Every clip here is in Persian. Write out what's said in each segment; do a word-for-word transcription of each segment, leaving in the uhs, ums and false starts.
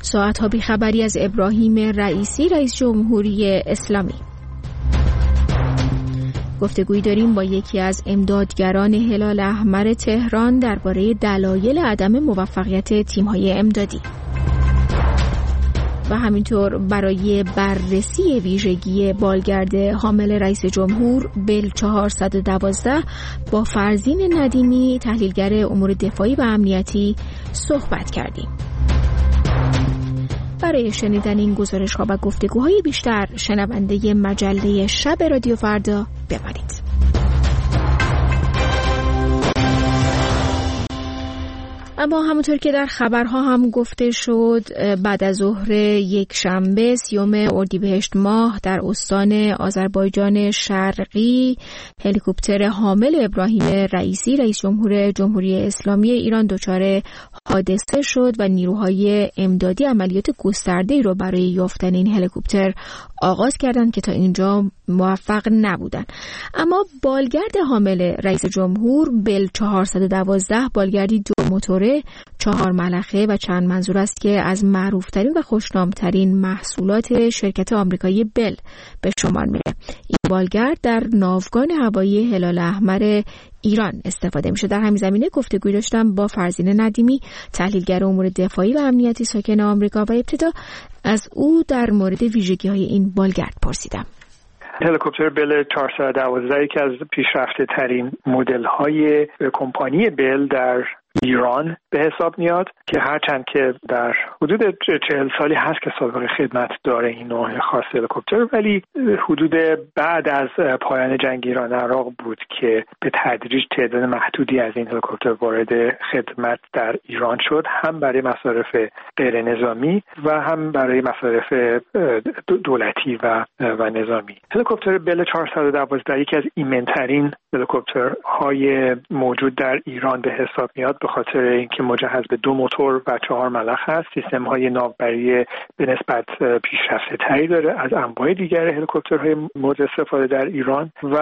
ساعت‌ها بی‌خبری از ابراهیم رئیسی رئیس جمهوری اسلامی. گفتگویی داریم با یکی از امدادگران هلال احمر تهران درباره دلایل عدم موفقیت تیم‌های امدادی. و همینطور برای بررسی ویژگی بالگرد حامل رئیس جمهور بل چهارصد و دوازده با فرزین ندیمی تحلیلگر امور دفاعی و امنیتی صحبت کردیم. برای شنیدن این گزارش‌ها و گفتگوهای بیشتر شنونده مجله شب رادیو فردا بمانید. اما همونطور که در خبرها هم گفته شد بعد از ظهر یک شنبه سیوم اردیبهشت ماه در استان آذربایجان شرقی هلیکوپتر حامل ابراهیم رئیسی رئیس جمهور جمهوری اسلامی ایران دچار حادثه شد و نیروهای امدادی عملیات گسترده‌ای رو برای یافتن این هلیکوپتر آغاز کردند که تا اینجا موفق نبودند. اما بالگرد حامل رئیس جمهور بل چهارصد و دوازده بالگردی دو موتوره، چهار ملخه و چند منظور است که از معروفترین و خوشنامترین محصولات شرکت آمریکایی بل به شمار میره. این بالگرد در ناوگان هوایی هلال احمر ایران استفاده میشه. در همین زمینه گفتگوی داشتم با فرزین ندیمی تحلیلگر امور دفاعی و امنیتی ساکن آمریکا و ابتدا از او در مورد ویژگی‌های این بالگرد پرسیدم. هلیکوپتر بل چهارصد و دوازده یکی از پیشرفته ترین مدل های کمپانی بل در ایران به حساب میاد که هرچند که در حدود چهل سالی هست که سابقه خدمت داره این نوع خاص هلیکوپتر، ولی حدود بعد از پایان جنگ ایران عراق بود که به تدریج تعداد محدودی از این هلیکوپتر وارد خدمت در ایران شد، هم برای مصارف غیر نظامی و هم برای مصارف دولتی و و نظامی. هلیکوپتر بل چهارصد و دوازده یکی از ایمن‌ترین هلیکوپترهای موجود در ایران به حساب میاد به خاطر اینکه مجهز به دو موتور و چهار ملخ هست. سیستم‌های ناوبری به نسبت پیشرفته‌تری داره از انواع دیگر هلیکوپترهای مورد استفاده در ایران و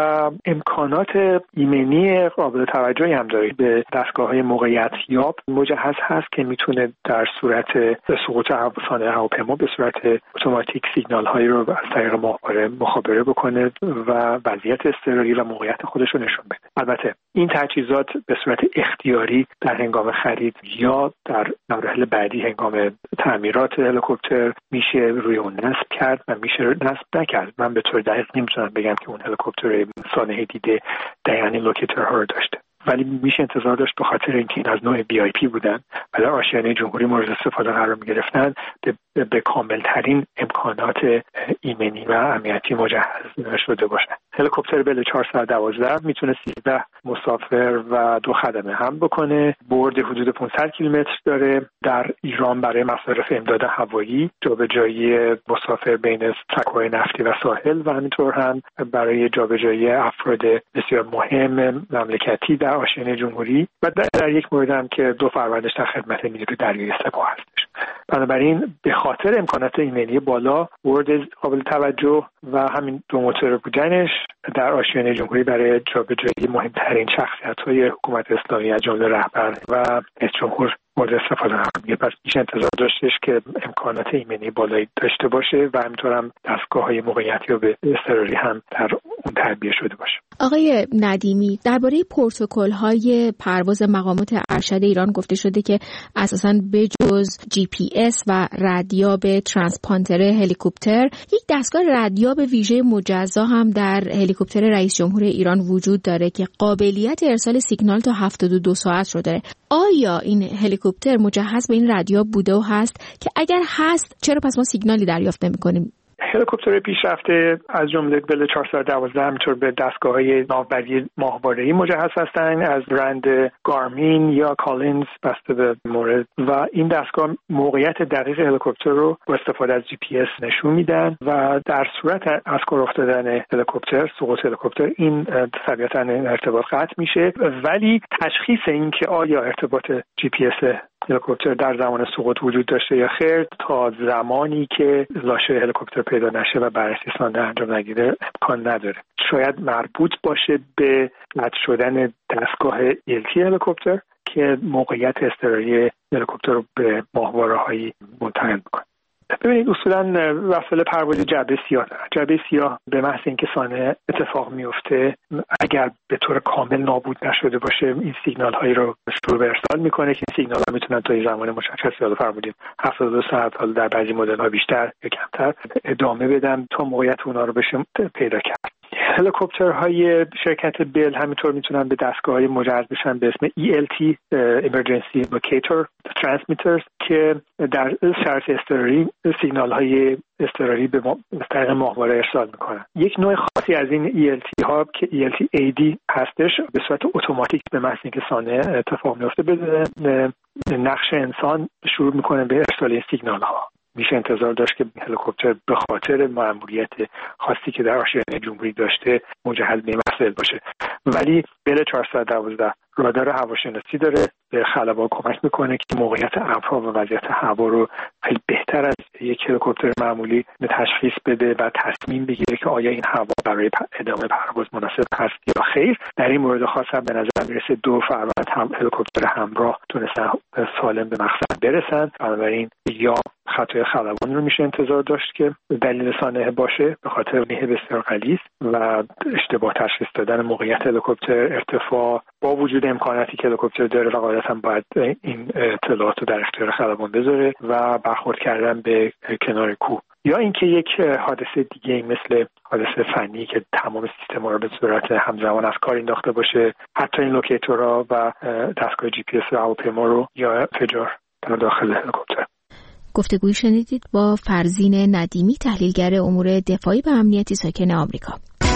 امکانات ایمنی قابل توجهی هم داره. به دستگاه‌های موقعیت یاب مجهز هست که میتونه در صورت سقوط صانع هواپیما به صورت اتوماتیک سیگنال‌هایی رو از طریق ماهواره مخابره بکنه و وضعیت اضطراری و موقعیت خودش رو نشون بده. البته این تجهیزات به صورت اختیاری در هنگام خرید یا در مراحل بعدی هنگام تعمیرات هلیکوپتر میشه روی اون نصب کرد و میشه نصب نکرد. من به طور دقیق نمیتونم بگم که اون هلیکوپتر صانع دیده دقیقاً لوکیتورها رو داشته، ولی میشه انتظار داشت به خاطر اینکه این از نوع بی آی پی بودن و در آشیانه جمهوری مورد استفاده قرار میگرفتن به, به کامل ترین امکانات ایمنی و امنیتی مجهز شده باشن. هلیکوپتر بل چهارصد و دوازده میتونه سیزده مسافر و دو خدمه حمل بکنه. برد حدود پانصد کیلومتر داره. در ایران برای مصارف امداد هوایی، جابجایی مسافر بین سکوهای نفتی و ساحل و همینطور هم برای جابجایی افراد بسیار مهم مملکتی در آشیانه جمهوری و در یک مورد هم که دو فروندش در خدمت نیروی دریایی سپاه هستش. بنابراین به خاطر امکانات ایمنی بالا، برد قابل توجه و همین دو موتور بودنش در آشیانه جمهوری برای جابجایی مهمترین شخصیت‌های حکومت اسلامی از جمله رهبر و رئیس جمهور مورد استفاده قرار میگیره. پس میشه انتظار داشتش که امکانات ایمنی بالایی داشته باشه و همینطور هم دستگاه‌های موقعیتی و به اضطراری هم در اون تعبیه شده باشه. آقای ندیمی، درباره پروتکل‌های پرواز مقامات ارشد ایران گفته شده که اساساً بجز جی پی اس و ردیاب ترانسپاندر هلیکوپتر، یک دستگاه ردیاب ویژه مجزا هم در هلیکوپتر رئیس جمهور ایران وجود داره که قابلیت ارسال سیگنال تا هفتاد و دو ساعت رو داره. آیا این هلیکوپتر مجهز به این ردیاب بوده و هست که اگر هست چرا پس ما سیگنالی دریافت نمی‌کنیم؟ هلیکوپتر پیشرفته از جمله بل چهارصد و دوازده همینطور به دستگاه‌های ناوبری ماهواره‌ای مجهز هستند از برند گارمین یا کالینز بسته به مورد و این دستگاه موقعیت دقیق هلیکوپتر رو با استفاده از جی پی اس نشون میدن و در صورت از کار افتادن هلیکوپتر، سقوط هلیکوپتر، این طبیعتاً ارتباط قطع میشه، ولی تشخیص این که آیا ارتباط جی پی اس هلیکوپتر در زمان سقوط وجود داشته یا خیر تا زمانی که لاشه هلیکوپتر پیدا نشه و بررسی سانده انجام نگیره امکان نداره. شاید مربوط باشه به قطع شدن دستگاه ایلتی هلیکوپتر که موقعیت اضطراری هلیکوپتر رو به ماهواره‌هایی منتقل میکنه. ببینید اصولا وسایل پرواز جعبه سیاه دارن. جعبه سیاه به محض اینکه صانع اتفاق میفته اگر به طور کامل نابود نشده باشه این سیگنال هایی رو شروع به ارسال میکنه که این سیگنال ها میتونن تا زمان مشخصی حالا فرمودیم هفتاد و دو ساعت حالا در بعضی مدل ها بیشتر یا کمتر ادامه بدن تا موقعیت اونا رو بشه پیدا کرد. هلیکوپترهای شرکت بل همینطور میتونن به دستگاه‌های مجهز بشن به اسم ای ال تی Emergency Locator Transmitters که در شرط اضطراری سیگنال‌های اضطراری به طریق ماهواره ارسال میکنن. یک نوع خاصی از این ای ال تی ها که ای ال تی ای دی هستش به صورت اتوماتیک به محض اینکه صانع اتفاق میفته بدون نقش انسان شروع میکنه به ارسال این سیگنال ها. میشه انتظار داشت که هلیکوپتر به خاطر مأموریت خاصی که در آشیانه جمهوری داشته مجهز به این مسائل باشه. ولی بل چهارصد و دوازده رادار هواشناسی داره، به خلبان کمک میکنه که موقعیت ابرها و وضعیت هوا رو خیلی بهتر از یک هلیکوپتر معمولی به تشخیص بده و تصمیم بگیره که آیا این هوا برای ادامه پرواز مناسب هست یا خیر. در این مورد خاص هم به نظر میرسه دو فروند هم هلیکوپتر همراه تونستن سالم به مقصد برسن. بنابراین یا خطای خلبان رو میشه انتظار داشت که دلیل صانع باشه به خاطر نیه بسیار غلیظ و اشتباه تشخیص دادن موقعیت هلیکوپتر، ارتفاع، با وجود امکاناتی که هلیکوپتر داره و قاعدتا باید این اطلاعات رو در اختیار خلبان بذاره و برخورد کردن به کنار کوه. یا اینکه یک حادثه دیگه مثل حادثه فنی که تمام سیستم رو به صورت همزمان از کار انداخته باشه، حتی این لوکیتورها و دستگاه جی پی اس هواپیما رو یا انفجار در داخل هلیکوپتر. گفتگویی شنیدید با فرزین ندیمی، تحلیلگر امور دفاعی و امنیتی ساکن آمریکا.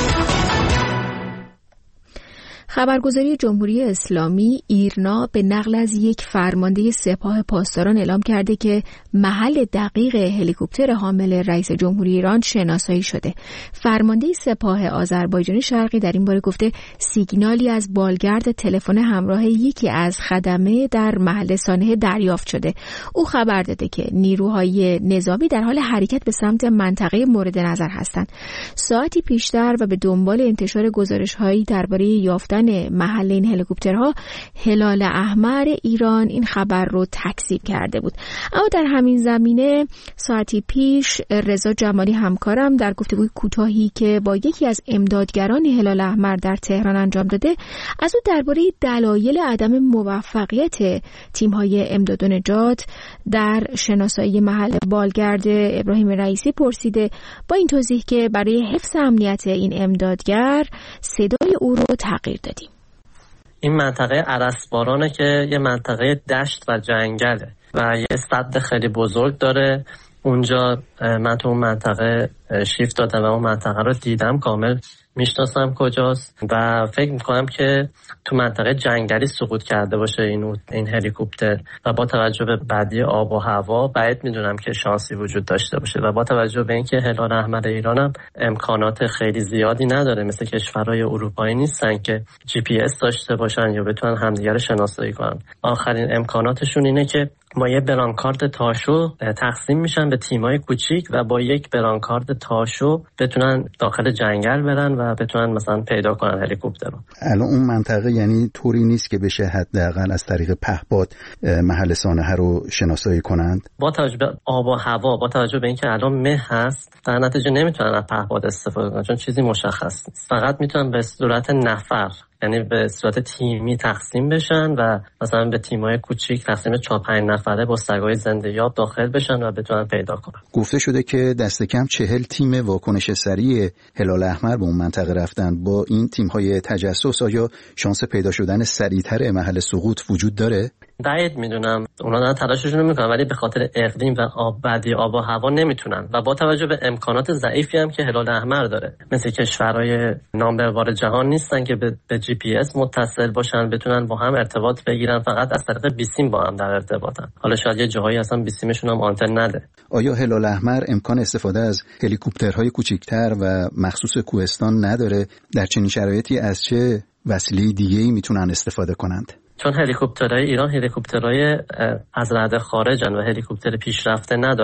خبرگزاری جمهوری اسلامی ایرنا به نقل از یک فرمانده سپاه پاسداران اعلام کرده که محل دقیق هلیکوپتر حامل رئیس جمهوری ایران شناسایی شده. فرمانده سپاه آذربایجانی شرقی در این باره گفته سیگنالی از بالگرد تلفن همراه یکی از خدمه در محل سانحه دریافت شده. او خبر داده که نیروهای نظامی در حال حرکت به سمت منطقه مورد نظر هستند. ساعتی پیشتر و به دنبال انتشار گزارش‌هایی درباره یافتن محل این هلیکوپترها، هلال احمر ایران این خبر رو تکذیب کرده بود. اما در همین زمینه ساعتی پیش رضا جمالی همکارم در گفتگوی کوتاهی که با یکی از امدادگران هلال احمر در تهران انجام داده از او درباره دلایل عدم موفقیت تیم‌های امداد و نجات در شناسایی محل بالگرد ابراهیم رئیسی پرسیده، با این توضیح که برای حفظ امنیت این امدادگر صدای او رو تغییر دادیم. این منطقه ارسبارانه که یه منطقه دشت و جنگله و یه سد خیلی بزرگ داره. اونجا من تو اون منطقه شیفت دادم و اون منطقه رو دیدم، کامل میشناسم کجاست و فکر میکنم که تو منطقه جنگلی سقوط کرده باشه این این هلیکوپتر و با توجه به بدی آب و هوا بعید میدونم که شانسی وجود داشته باشه و با توجه به اینکه هلال احمر ایران هم امکانات خیلی زیادی نداره، مثل کشورهای اروپایی نیستن که جی پی اس داشته باشن یا بتونن همدیگه رو شناسایی کنن. آخرین امکاناتشون اینه که با یه برانکارد تاشو تقسیم میشن به تیمای کوچیک و با یک برانکارد تاشو بتونن داخل جنگل برن و بتونن مثلا پیدا کنن هلیکوپتر رو. الان اون منطقه یعنی طوری نیست که بشه حداقل از طریق پهپاد محل سانحه رو شناسایی کنند؟ با توجه به آب و هوا، با توجه به اینکه الان مه هست، در نتیجه نمیتونن از پهپاد استفاده کنن چون چیزی مشخص نیست. فقط میتونن به صورت نفر، یعنی به صورت تیمی تقسیم بشن و مثلا به تیم‌های کوچیک تقسیم چهار پنج نفره با سگ‌های زنده یاب داخل بشن و بتونن پیدا کنن. گفته شده که دست کم چهل تیم واکنش سریع هلال احمر به اون منطقه رفتن. با این تیم‌های تجسس آیا شانس پیدا شدن سریعتر محل سقوط وجود داره؟ بعید میدونم. اونا دارن تلاششون رو میکنن ولی به خاطر اقلیم و آب بدی آب و هوا نمیتونن و با توجه به امکانات ضعیفی هم که هلال احمر داره، مثل کشورهای نامبروار جهان نیستن که به جی پی اس متصل باشن بتونن با هم ارتباط بگیرن، فقط از طریق بیسیم با هم در ارتباطن. حالا شاید یه جاهایی اصلا بیسیمشون هم آنتن نده. آیا هلال احمر امکان استفاده از هلیکوپترهای کوچکتر و مخصوص کوهستان نداره؟ در چنین شرایطی از چه وسیله دیگه‌ای میتونن استفاده کنند؟ چون هلیکوپترهای ایران هلیکوپترهای از رده خارجن و هلیکوپتر پیشرفته ندارن.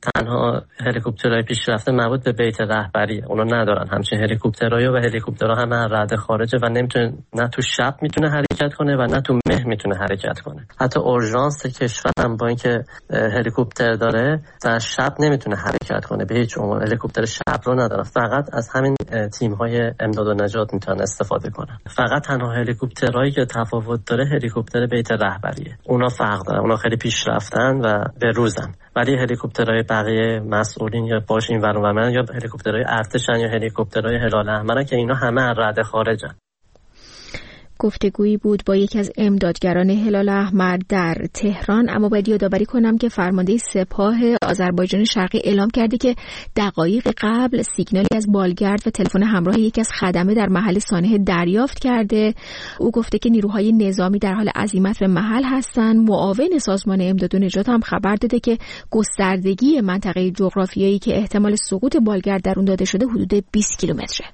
تنها هلیکوپترهای پیشرفته مربوط به بیت رهبریه، اونا ندارن همچین هلیکوپترهایی و هلیکوپترها همه از رده خارجه و نمیتونه، نه تو شب میتونه حرکت کنه و نه تو مه میتونه حرکت کنه. حتی اورژانس کشور هم با اینکه هلیکوپتر داره در شب نمیتونه حرکت کنه، به هیچ عنوان هلیکوپتر شب رو نداره، فقط از همین تیم‌های امداد و نجات میتونن استفاده کنن. فقط تنها هلیکوپترهایی که تفاوت داره هلیکوپتر بیت رهبریه، اونا فرق دارن، اونا خیلی پیشرفتن و به روزن. ولی هلیکوپترهای بقیه مسئولین یا باش این ور اون ور یا هلیکوپترهای ارتشن یا هلیکوپترهای هلال احمر که اینا همه از رده خارجن. گفتگویی بود با یکی از امدادگران هلال احمر در تهران. اما باید یادآوری کنم که فرمانده سپاه آذربایجان شرقی اعلام کرده که دقایق قبل سیگنالی از بالگرد و تلفن همراه یکی از خدمه در محل سانحه دریافت کرده. او گفته که نیروهای نظامی در حال عزیمت به محل هستند. معاون سازمان امداد و نجات هم خبر داده که گستردگی منطقه جغرافیایی که احتمال سقوط بالگرد در اون داده شده حدود بیست کیلومتره.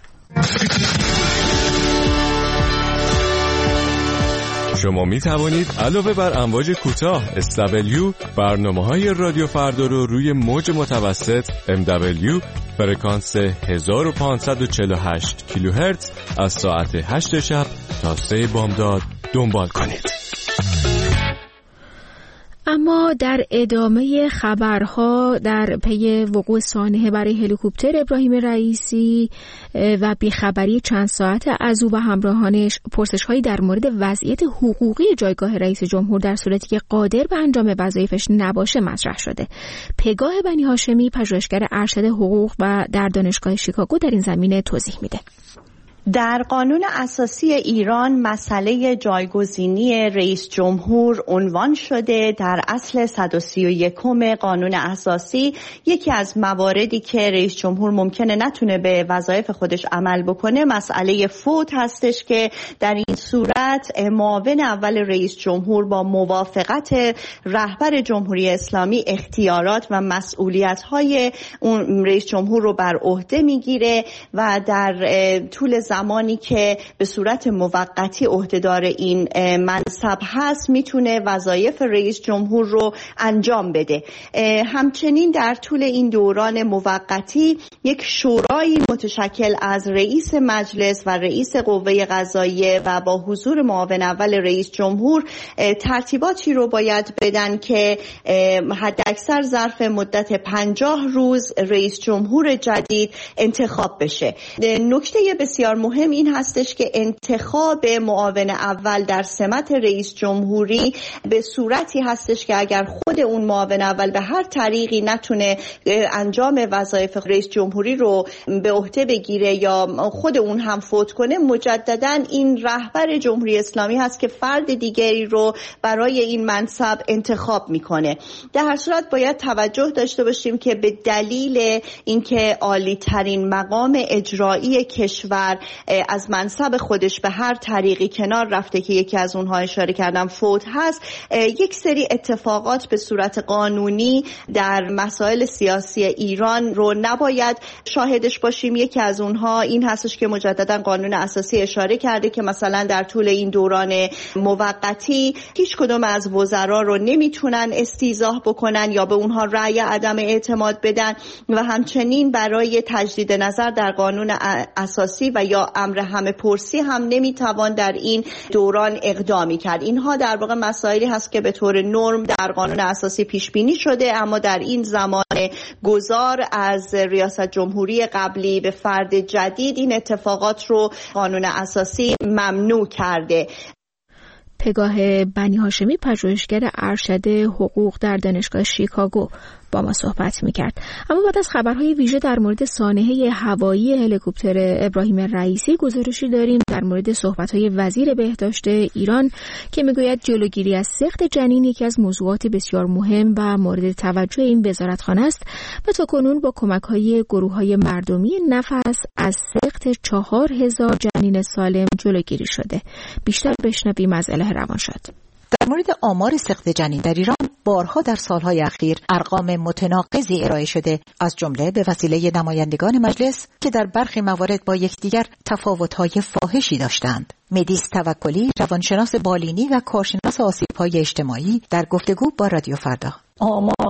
شما می توانید علاوه بر امواج کوتاه اس دبلیو برنامه‌های رادیو فردا رو روی موج متوسط ام دبلیو فرکانس هزار و پانصد و چهل و هشت کیلوهرتز از ساعت هشت شب تا سه بامداد دنبال کنید. اما در ادامه خبرها در پی وقوع سانحه برای هلیکوپتر ابراهیم رئیسی و بیخبری چند ساعت از او و همراهانش پرسش‌هایی در مورد وضعیت حقوقی جایگاه رئیس جمهور در صورتی که قادر به انجام وظایفش نباشه مطرح شده. پگاه بنی هاشمی پژوهشگر ارشد حقوق و در دانشگاه شیکاگو در این زمینه توضیح میده. در قانون اساسی ایران مسئله جایگزینی رئیس جمهور عنوان شده. در اصل صد و سی و یکم قانون اساسی یکی از مواردی که رئیس جمهور ممکنه نتونه به وظایف خودش عمل بکنه مسئله فوت هستش که در این صورت معاون اول رئیس جمهور با موافقت رهبر جمهوری اسلامی اختیارات و مسئولیت‌های اون رئیس جمهور رو بر عهده میگیره و در طول زمانی که به صورت موقتی عهدهدار این منصب هست میتونه وظایف رئیس جمهور رو انجام بده. همچنین در طول این دوران موقتی یک شورای متشکل از رئیس مجلس و رئیس قوه قضاییه و با حضور معاون اول رئیس جمهور ترتیباتی رو باید بدن که حداکثر ظرف مدت پنجاه روز رئیس جمهور جدید انتخاب بشه. نکته بسیار مهم این هستش که انتخاب معاون اول در سمت رئیس جمهوری به صورتی هستش که اگر خود اون معاون اول به هر طریقی نتونه انجام وظایف رئیس جمهوری رو به عهده بگیره یا خود اون هم فوت کنه، مجددا این رهبر جمهوری اسلامی هست که فرد دیگری رو برای این منصب انتخاب میکنه. در هر صورت باید توجه داشته باشیم که به دلیل اینکه عالی ترین مقام اجرایی کشور از منصب خودش به هر طریقی کنار رفته که یکی از اونها اشاره کردم فوت هست، یک سری اتفاقات به صورت قانونی در مسائل سیاسی ایران رو نباید شاهدش باشیم. یکی از اونها این هستش که مجددا قانون اساسی اشاره کرده که مثلا در طول این دوران موقتی هیچ کدوم از وزرا رو نمیتونن استیضاح بکنن یا به اونها رأی عدم اعتماد بدن و همچنین برای تجدید نظر در قانون اساسی و یا امر همه پرسی هم نمیتوان در این دوران اقدامی کرد. اینها در واقع مسائلی هست که به طور نرم در قانون اساسی پیش بینی شده، اما در این زمان گذار از ریاست جمهوری قبلی به فرد جدید این اتفاقات رو قانون اساسی ممنوع کرده. پگاه بنی هاشمی پژوهشگر ارشد حقوق در دانشگاه شیکاگو با ما صحبت میکرد. اما بعد از خبرهای ویژه در مورد سانحه هوایی هلیکوپتر ابراهیم رئیسی گزارشی داریم در مورد صحبت‌های وزیر بهداشت ایران که میگوید جلوگیری از سقط جنین یکی از موضوعات بسیار مهم و مورد توجه این وزارتخانه است و تاکنون با کمک‌های گروه‌های مردمی نفس از سقط چهار هزار جنین سالم جلوگیری شده. بیشتر بشنویم از اله روانشاد. در مورد آمار سقط جنین در ایران بارها در سالهای اخیر ارقام متناقضی ارائه شده، از جمله به وسیله نمایندگان مجلس که در برخی موارد با یکدیگر تفاوت‌های فاحشی داشتند. مدیس توکلی، روانشناس بالینی و کارشناس آسیب‌های اجتماعی، در گفتگو با رادیو فردا: آمار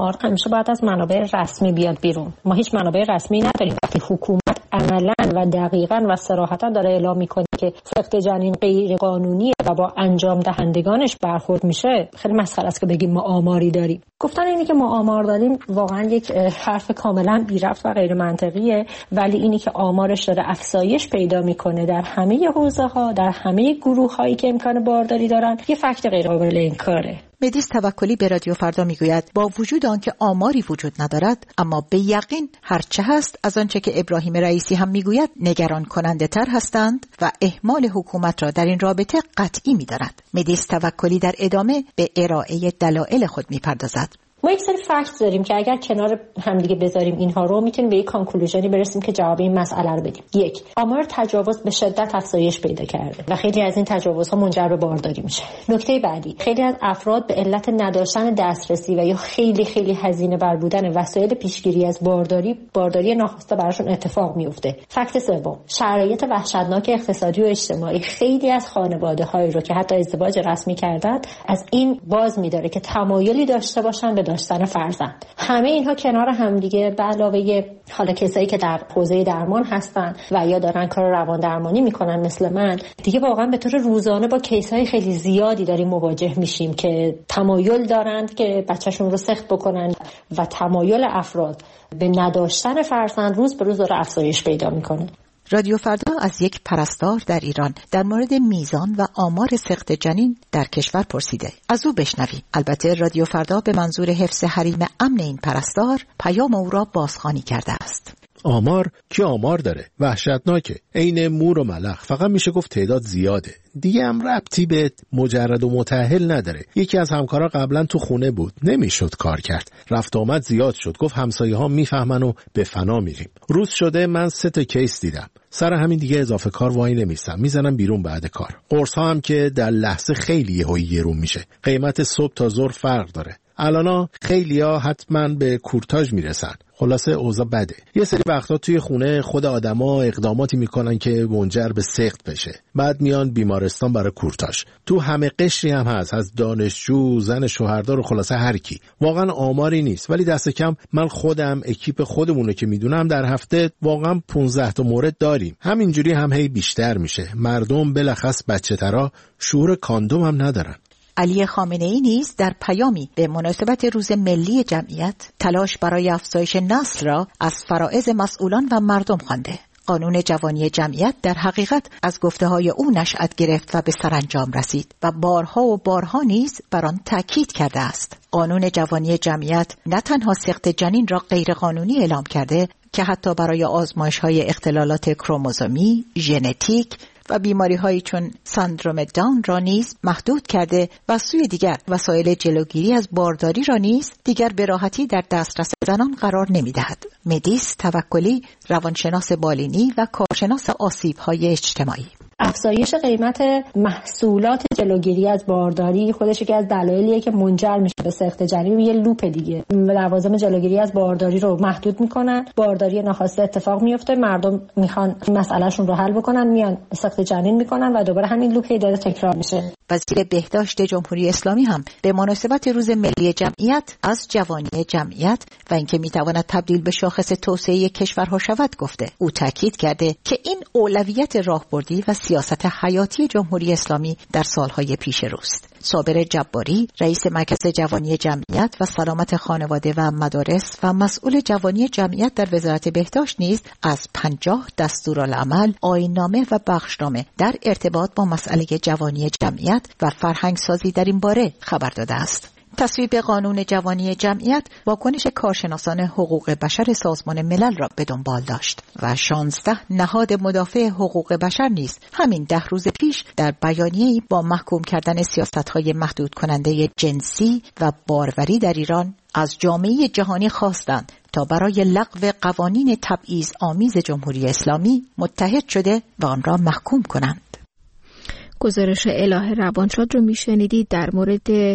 آمار همیشه باید از منابع رسمی بیاد بیرون. ما هیچ منابع رسمی نداریم. وقتی حکومت عملاً و دقیقاً و صراحتاً داره اعلام میکنه که سقط جنین غیر قانونیه و با انجام دهندگانش برخورد میشه، خیلی مسخره است که بگیم ما آماری داریم. گفتن اینی که ما آمار داریم واقعاً یک حرف کاملاً بی ربط و غیر منطقیه، ولی اینی که آمارش داره افزایش پیدا میکنه در همه حوزه‌ها، در همه گروه‌هایی که امکان بارداری دارن، یه فکت غیر قابل انکاره. مهدیس توکلی به رادیو فردا میگوید با وجود آنکه آماری وجود ندارد، اما به یقین هرچه هست از آنچه که ابراهیم رئیسی هم میگوید نگران کننده تر هستند و اهمال حکومت را در این رابطه قطعی می‌دارد. مهدیس توکلی در ادامه به ارائه دلایل خود میپردازد. ما یک سری فکت داریم که اگر کنار همدیگه بذاریم اینها رو میتونیم به یک کانکلوژنی برسیم که جواب این مسئله رو بدیم. یک، آمار تجاوز به شدت افزایش پیدا کرده و خیلی از این تجاوزها منجر به بارداری میشه. نکته بعدی، خیلی از افراد به علت نداشتن دسترسی و یا خیلی خیلی هزینه بر بودن وسایل پیشگیری از بارداری، بارداری ناخواسته براشون اتفاق میفته. فکت سوم، شرایط وحشتناک اقتصادی و اجتماعی خیلی از خانواده‌هایی رو که حتی ازدواج رسمی کردن از این باز می‌داره که تمایلی داشته باشن به داشتن فرزند. همه اینها کنار هم دیگه به علاوه حالا کسایی که در حوزه درمان هستن و یا دارن کار روان درمانی میکنن مثل من، دیگه واقعا به طور روزانه با کیس‌های خیلی زیادی داریم مواجه میشیم که تمایل دارند که بچه‌شون رو سخت بکنن و تمایل افراد به نداشتن فرزند روز به روز داره افزایش پیدا میکنه. رادیو فردا از یک پرستار در ایران در مورد میزان و آمار سقط جنین در کشور پرسیده. از او بشنویم. البته رادیو فردا به منظور حفظ حریم امن این پرستار پیام او را بازخوانی کرده است. آمار کی آمار داره؟ وحشتناکه. عین مور و ملخ. فقط میشه گفت تعداد زیاده. دیگه هم ربطی به مجرد و متأهل نداره. یکی از همکارا قبلا تو خونه بود، نمیشد کار کرد. رفت آمد زیاد شد. گفت همسایه ها میفهمن و به فنا میریم. روز شده من سه تا کیس دیدم. سر همین دیگه اضافه کار وای نمیستم، میزنم بیرون بعد کار. قرص ها هم که در لحظه خیلی یهویی گرون میشه. قیمت صبح تا ظهر فرق داره. الانا خیلیا حتما به کورتاژ میرسن. خلاصه اوضاع بده. یه سری وقتا توی خونه خود آدما اقداماتی میکنن که منجر به سقط بشه. بعد میان بیمارستان برای کورتاژ. تو همه قشری هم هست، از دانشجو، زن شوهردار و خلاصه هر کی. واقعا آماری نیست، ولی دست کم من خودم اکیپ خودمونو که میدونم در هفته واقعا پانزده تا مورد داریم. همینجوری هم هی بیشتر میشه. مردم بلخص بچه‌ترا شعور کاندوم هم ندارن. علی خامنه‌ای نیز در پیامی به مناسبت روز ملی جمعیت تلاش برای افزایش نسل را از فرائض مسئولان و مردم خوانده. قانون جوانی جمعیت در حقیقت از گفته‌های او نشأت گرفت و به سرانجام رسید و بارها و بارها نیز بر آن تاکید کرده است. قانون جوانی جمعیت نه تنها سقط جنین را غیرقانونی اعلام کرده که حتی برای آزمایش‌های اختلالات کروموزومی، ژنتیک و بیماری‌هایی چون سندروم داون را نیز محدود کرده و سوی دیگر وسایل جلوگیری از بارداری را نیز دیگر به راحتی در دسترس زنان قرار نمی‌دهد. مهدیس توکلی، روانشناس بالینی و کارشناس آسیب‌های اجتماعی: افزایش قیمت محصولات جلوگیری از بارداری خودش یکی از دلایلیه که منجر میشه به سقط جنین. یه لوپ دیگه، لوازم جلوگیری از بارداری رو محدود میکنن، بارداری ناخواسته اتفاق میفته، مردم میخوان مسئلهشون رو حل بکنن، میان سقط جنین میکنن و دوباره همین لوپ داره تکرار میشه. وزیر بهداشت جمهوری اسلامی هم به مناسبت روز ملی جمعیت از جوانی جمعیت و اینکه میتواند تبدیل به شاخص توسعه کشورها شود گفته. او تاکید کرده که این اولویت راهبردی و سیاست حیاتی جمهوری اسلامی در سالهای پیش روست. صابر جباری، رئیس مرکز جوانی جمعیت و سلامت خانواده و مدارس و مسئول جوانی جمعیت در وزارت بهداشت نیز از پنجاه دستورالعمل، آیین‌نامه و بخشنامه در ارتباط با مسئله جوانی جمعیت و فرهنگ سازی در این باره خبر داده است. تصویب قانون جوانی جمعیت واکنش کارشناسان حقوق بشر سازمان ملل را به دنبال داشت و شانزده نهاد مدافع حقوق بشر نیز همین ده روز پیش در بیانیه‌ای با محکوم کردن سیاست‌های محدود کننده جنسی و باروری در ایران از جامعه جهانی خواستند تا برای لغو قوانین تبعیض آمیز جمهوری اسلامی متحد شده و آن را محکوم کنند. گزارش الهه روانشاد رو میشنیدید در مورد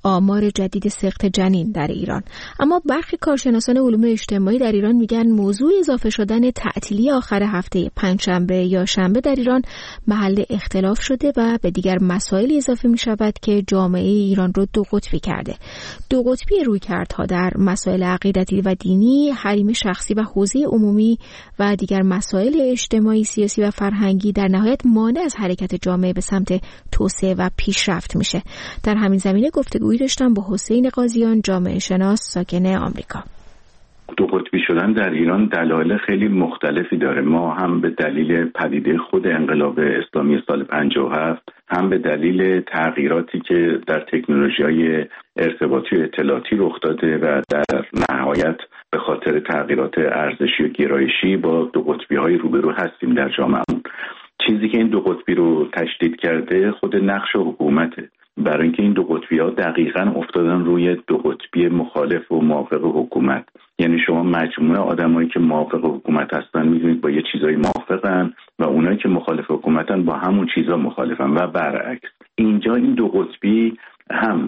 آمار جدید سقط جنین در ایران. اما برخی کارشناسان علوم اجتماعی در ایران میگن موضوع اضافه شدن تعطیلی آخر هفته پنجشنبه یا شنبه در ایران محل اختلاف شده و به دیگر مسائل اضافه می شود که جامعه ایران رو دو قطبی کرده. دو قطبی رویکردها در مسائل عقیدتی و دینی، حریم شخصی و حوزه عمومی و دیگر مسائل اجتماعی، سیاسی و فرهنگی در نهایت مانع از حرکت جامعه به سمت توسعه و پیشرفت میشه. در همین زمینه گفتگویی داشتم با حسین قاضیان، جامعه شناس ساکن آمریکا. دو قطبی شدن در ایران دلایل خیلی مختلفی داره. ما هم به دلیل پدیده خود انقلاب اسلامی سال پنجاه و هفت، هم به دلیل تغییراتی که در تکنولوژی‌های ارتباطی و اطلاعاتی رخ داده و در نهایت به خاطر تغییرات ارزشی و گرایشی با دو قطبی‌های روبرو هستیم در جامعه‌مون. چیزی که این دو قطبی رو تشدید کرده خود نقش حکومته، برای اینکه این دو قطبی‌ها دقیقاً افتادن روی دو قطبی مخالف و موافق حکومت. یعنی شما مجموعه آدمایی که موافق حکومت هستن می‌دونید با یه چیزایی موافقن و اونایی که مخالف حکومتن با همون چیزا مخالفن و برعکس. اینجا این دو قطبی هم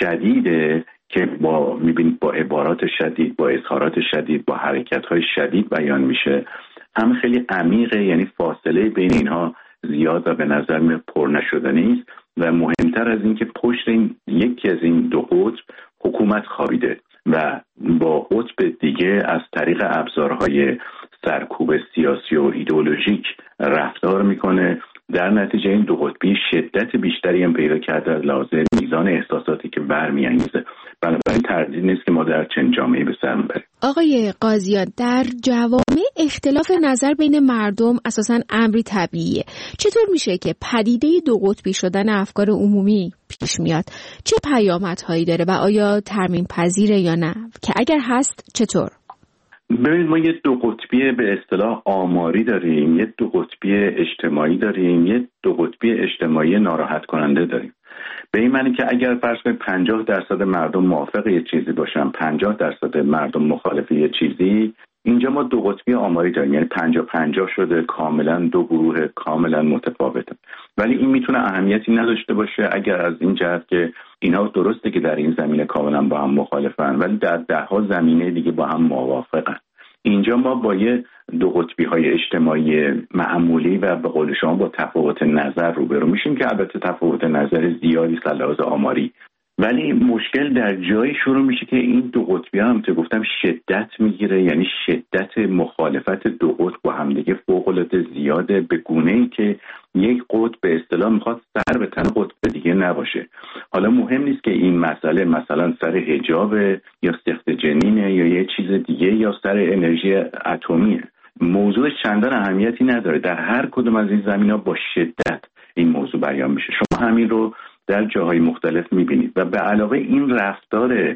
شدیده که با می‌بینید با عبارات شدید، با اظهارات شدید، با حرکت‌های شدید بیان میشه، هم خیلی عمیقه، یعنی فاصله بین اینها زیاد و به نظر میاد پر نشدنی است. و مهمتر از این که پشت این یکی از این دو قطب حکومت خوابیده و با قطب دیگه از طریق ابزارهای سرکوب سیاسی و ایدئولوژیک رفتار میکنه. در نتیجه این دو قطبی شدت بیشتری هم پیدا کرده از لحاظ میزان احساساتی که برمیانگیزه. بنابراین تردید نیست که ما در چنین جامعه‌ای به سر میبریم. آقای قاضیان، در جوامع اختلاف نظر بین مردم اساساً امری طبیعیه. چطور میشه که پدیده دو قطبی شدن افکار عمومی پیش میاد؟ چه پیامدهایی داره و آیا ترمیم پذیره یا نه؟ که اگر هست چطور؟ ببینید، ما یه دو قطبی به اصطلاح آماری داریم، یه دو قطبی اجتماعی داریم، یه دو قطبی اجتماعی ناراحت کننده داریم. به این معنی که اگر فرض کنید پنجاه درصد مردم موافق یه چیزی باشن، پنجاه درصد مردم مخالف یه چیزی، اینجا ما دو قطبی آماری داریم، یعنی پنجاه پنجاه شده، کاملا دو گروه کاملا متفاوته. ولی این میتونه اهمیتی نداشته باشه اگر از این جهت که اینا درسته که در این زمینه کاملا با هم مخالفن ولی در ده ها زمینه دیگه با هم موافقن. اینجا ما با یه دو قطبی های اجتماعی معمولی و به قول شما با تفاوت نظر روبرو میشیم که البته تفاوت نظر زیادی از لحاظ آماری، ولی مشکل در جایی شروع میشه که این دو قطبی هم که گفتم شدت میگیره، یعنی شدت مخالفت دو قطب با هم دیگه فوق العاده زیاده، به گونه‌ای که یک قطب به اصطلاح میخواد سر به تن قطب دیگه نباشه. حالا مهم نیست که این مسئله مثلا سر حجاب یا سقط جنینه یا یه چیز دیگه یا سر انرژی اتمیه، موضوع چندان اهمیتی نداره. در هر کدوم از این زمینه‌ها با شدت این موضوع بیان میشه. شما همین رو در جاهای مختلف میبینید و به علاوه این رفتار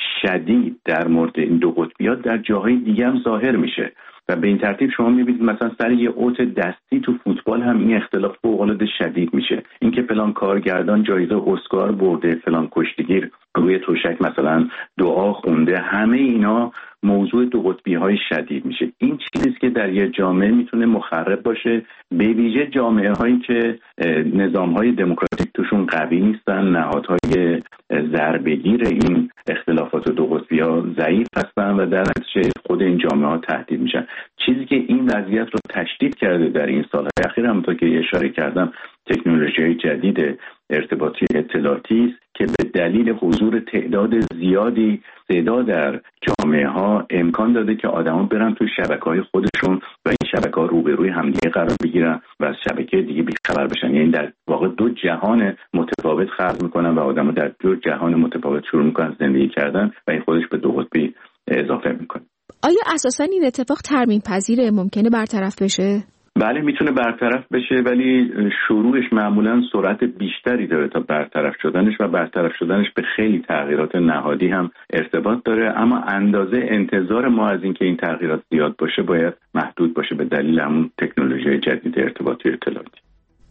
شدید در مورد این دو قطبیات در جاهای دیگه هم ظاهر میشه و به این ترتیب شما میبینید مثلا سر یه اوت دستی تو فوتبال هم این اختلاف فوق‌العاده شدید میشه. اینکه فلان کارگردان جایزه اسکار برده، فلان کشتیگیر روی تشک مثلا دعا خونده، همه اینا موضوع دو قطبی های شدید میشه. این چیزی که در یه جامعه میتونه مخرب باشه، به ویژه جامعه هایی که نظام های دموکراتیک توشون قوی نیستن، نهادهای ضربه‌گیر این اختلافات و دو قطبی ها ضعیف هستن و در نتیجه خود این جامعه ها تهدید میشن. چیزی که این وضعیت رو تشدید کرده در این سالهای اخیر، همونطور که اشاره کردم، تکنولوژی های جدید ارتباطی اطلاعاتی است که به دلیل حضور تعداد زیادی صدا در جامعه ها امکان داده که آدما برن توی شبکه‌های خودشون و این شبکه‌ها روبروی همدیگه قرار بگیرن و از شبکه دیگه بی‌خبر بشن. یعنی در واقع دو جهان متفاوت خلق میکنن و آدما در دو جهان متفاوت شروع میکنن زندگی کردن و این خودش به دو قطبی اضافه میکنه. آیا اساساً این اتفاق ترمیم پذیره؟ ممکنه برطرف بشه؟ بله میتونه برطرف بشه، ولی شروعش معمولا سرعت بیشتری داره تا برطرف شدنش و برطرف شدنش به خیلی تغییرات نهادی هم ارتباط داره، اما اندازه انتظار ما از اینکه این تغییرات زیاد باشه باید محدود باشه به دلیل همون تکنولوژی جدید ارتباطی اطلاعاتی.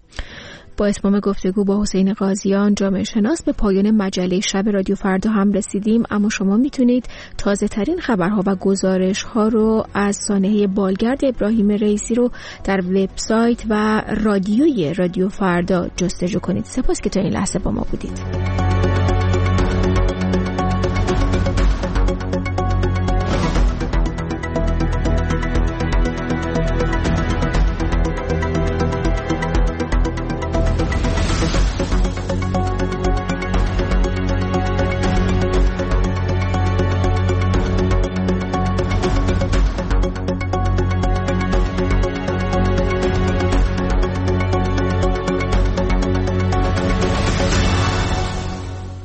با اتمام گفتگو با حسین قاضیان، جامعه شناس، به پایان مجله شب رادیو فردا هم رسیدیم. اما شما میتونید تازه ترین خبرها و گزارش ها رو از سانحه بالگرد ابراهیم رئیسی رو در وبسایت و رادیوی رادیو فردا جستجو کنید. سپاس که تا این لحظه با ما بودید.